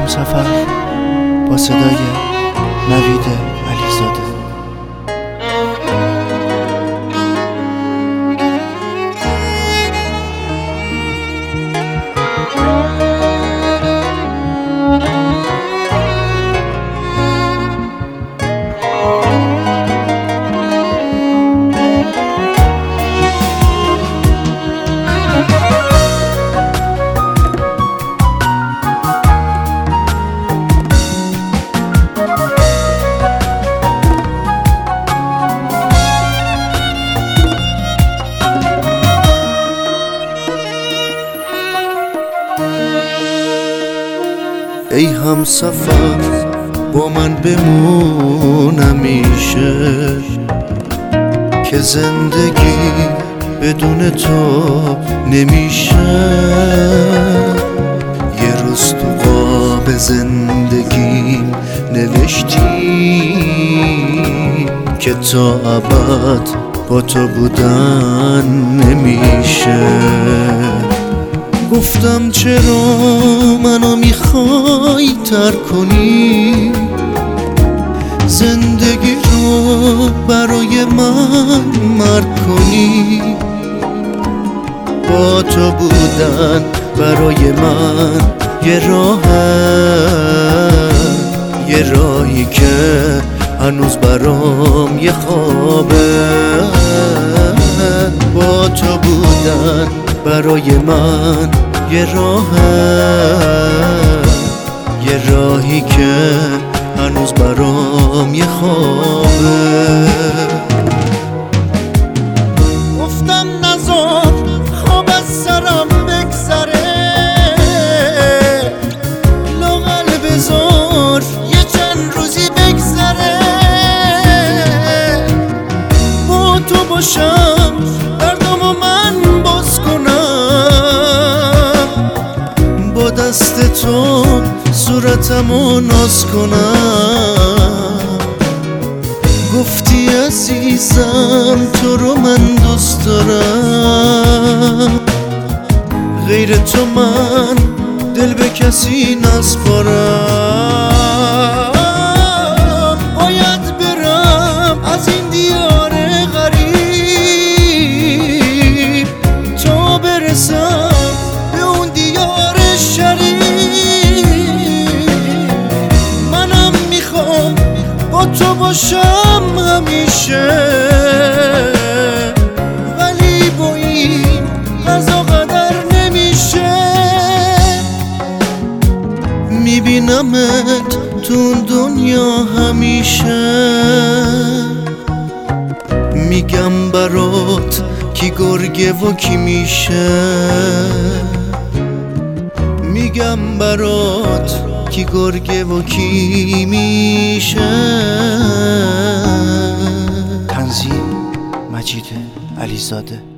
همسفر با صدای نوید علیزاده. ای همسفر با من بمون همیشه، که زندگی بدون تو نمیشه. یه روز تو قاب زندگیم نوشتی که تا ابد با تو بودن نمیشه. گفتم چرا منو میخوای ترک کنی، زندگی رو برای من مرگ کنی. با تو بودن برای من یه راهی که هنوز برام یه خوابه. با تو بودن برای من یه راهی که هنوز برام یه خوابه. گفتم نذار خواب از سرم بگذره، لااقل بذار یه چند روزی بگذره. با تو باشم دردامو من باز کنم، با دست تو صورتمو ناز کنم. گفتی عزیزم تو رو من دوست دارم، غیر تو من دل به کسی نسپارم. باید برم از این دیار غریب تا برسم به اون دیار شریف. منم میخوام با تو باشم همیشه، ولی با این قضا قدر نمیشه. میبینمت تو اون دنیا همیشه، میگم برات کی گرگه و کی میشه. میگم برات کی گرگه و کی میشه. تنظیم مجید علیزاده.